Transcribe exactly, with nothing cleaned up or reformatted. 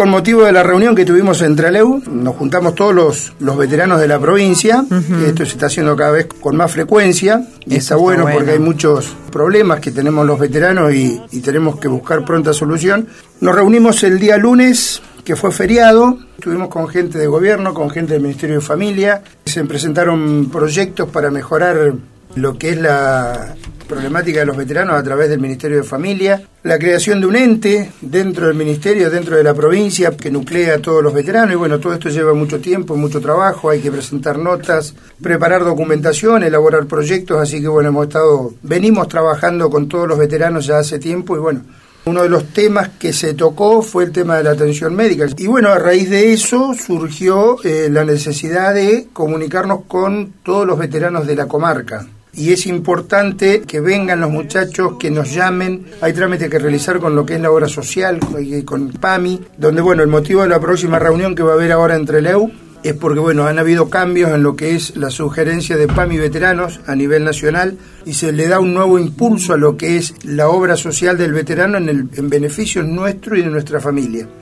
con motivo de la reunión que tuvimos en Trelew, nos juntamos todos los, los veteranos de la provincia, uh-huh. Esto se está haciendo cada vez con más frecuencia, y está, está bueno, bueno porque hay muchos problemas que tenemos los veteranos y, y tenemos que buscar pronta solución. Nos reunimos el día lunes, que fue feriado, estuvimos con gente de gobierno, con gente del Ministerio de Familia, se presentaron proyectos para mejorar lo que es la problemática de los veteranos a través del Ministerio de Familia, la creación de un ente dentro del Ministerio, dentro de la provincia, que nuclea a todos los veteranos, y bueno, todo esto lleva mucho tiempo, mucho trabajo, hay que presentar notas, preparar documentación, elaborar proyectos, así que bueno, hemos estado, venimos trabajando con todos los veteranos ya hace tiempo, y bueno, uno de los temas que se tocó fue el tema de la atención médica. Y bueno, a raíz de eso surgió eh, la necesidad de comunicarnos con todos los veteranos de la comarca. Y es importante que vengan los muchachos, que nos llamen. Hay trámites que realizar con lo que es la obra social, con PAMI, donde bueno, el motivo de la próxima reunión que va a haber ahora en Trelew es porque bueno, han habido cambios en lo que es la sugerencia de PAMI veteranos a nivel nacional y se le da un nuevo impulso a lo que es la obra social del veterano en, el, en beneficio nuestro y de nuestra familia.